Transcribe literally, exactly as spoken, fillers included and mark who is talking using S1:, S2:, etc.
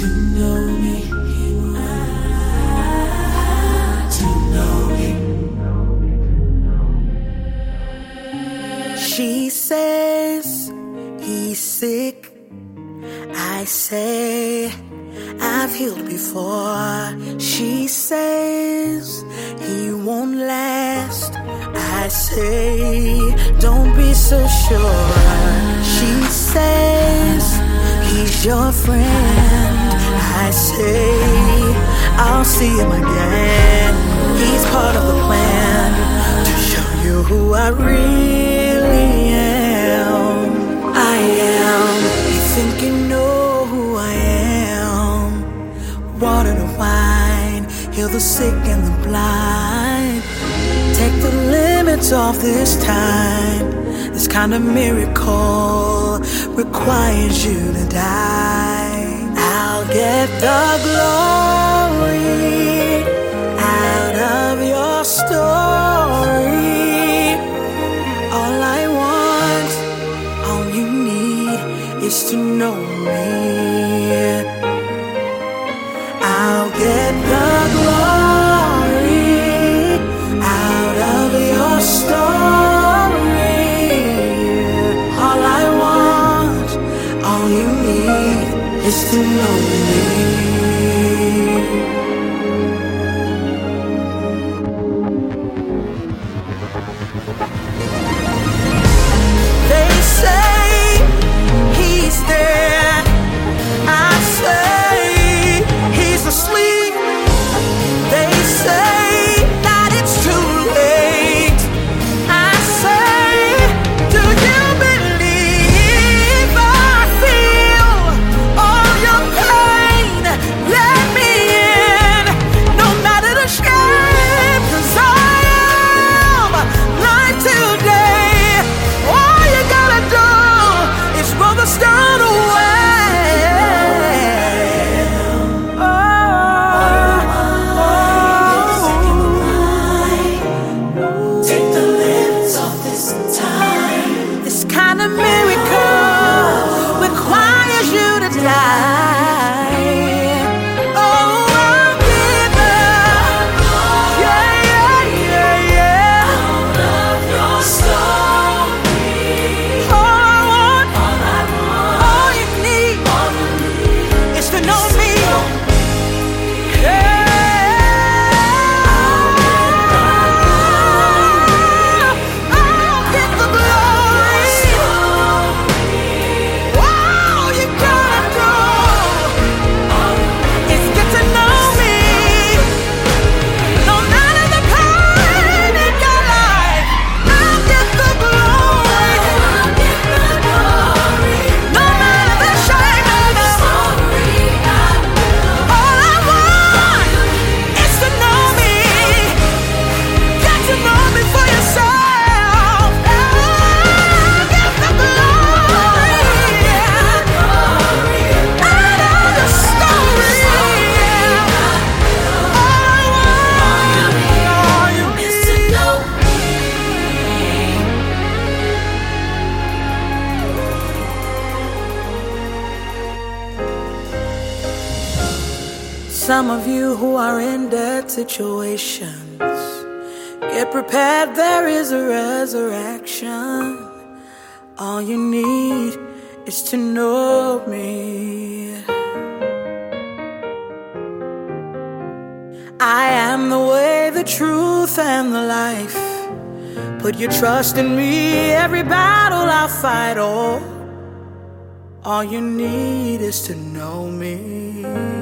S1: know me, to know me. She says he's sick. I say I've healed before. She says he won't last. I say don't be so sure. She says he's your friend. I say I'll see him again. He's part of the plan to show you who I really am. I am. You think you know who I am? Water to wine, heal the sick and the blind. Take the limits off this time. This kind of miracle requires you to die. I'll get the glory out of your story. All I want, all you need is to know me. I'll get the glory out of your story. All I want, all you need is to know me. They say he's there. I say he's asleep. They say that it's too late. I say, do you believe I feel all your pain? Let me in, no matter the shame, 'cause I am live today. All you gotta do is roll the stone away. This kind of miracle requires you to die. Oh, I'll give up. Yeah, yeah, yeah, yeah. Out of your story. All I want, all I want, all you need, all you need is to know me. Yeah. I'll get the glory. All you gotta do is get to know me. No matter the pain in your life, I'll get the glory. No matter the shame in the story, all I want is to know me. Get to know me for yourself. I'll get the glory out of the story. All I want, all you need is to know me. Some of you who are in dead situations, get prepared, there is a resurrection. All you need is to know me. I am the way, the truth, and the life. Put your trust in me, every battle I'll fight. Oh, all you need is to know me.